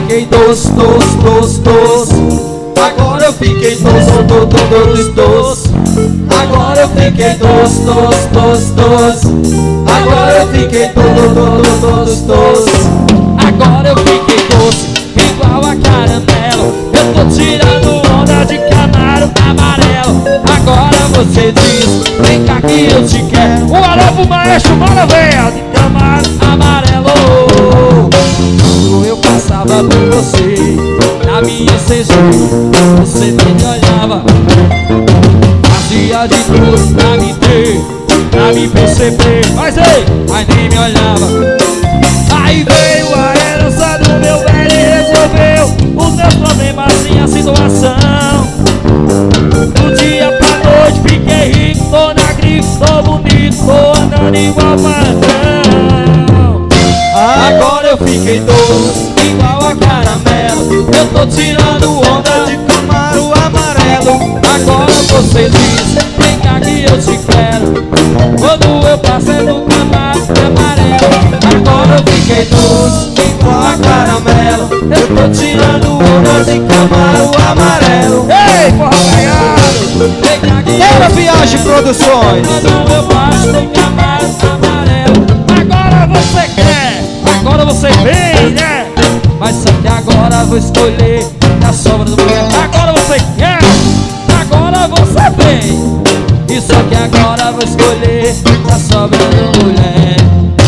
fiquei doce, doce, doce, doce. Agora eu fiquei doce, doce, doce, doce. Agora eu fiquei doce, doce, doce, doce. Agora eu fiquei doce, doce, doce, doce. Agora eu fiquei doce, igual a caramelo. Eu tô tirando onda de Camaro amarelo. Agora você diz, vem cá que eu te quero. Um alô pro maestro Maravilha de Camaro amarelo. Quando eu passava por você, na minha CG, você nem me olhava. Fazia de tudo pra me ter, pra me perceber. Mas nem me olhava. Aí veio a herança do meu velho e resolveu os meus problemas assim, a situação. Do dia pra noite fiquei rico, tô na grife, tô bonito, tô andando igual patrão. Agora eu fiquei doce, igual a caramelo. Eu tô tirando onda de Camaro amarelo. Agora você diz, vem cá que eu te quero. Quando eu passei no Camaro amarelo. Agora eu fiquei doce, igual a caramelo. Eu tô tirando onda de Camaro amarelo. Ei, porra ganhado! Vem cá que Bora Viagem Produções. quando eu passo no Camaro amarelo. Agora você quer, agora você vem, né? Mas só que agora eu vou escolher a sobra do mulher. Agora você quer, Agora você vem. E só que agora eu vou escolher a sobra do mulher.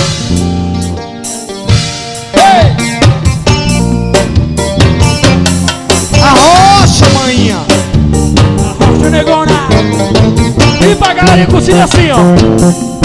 Ei! Arrocha, manhã. arrocha negona. E pra galera curtir assim, ó.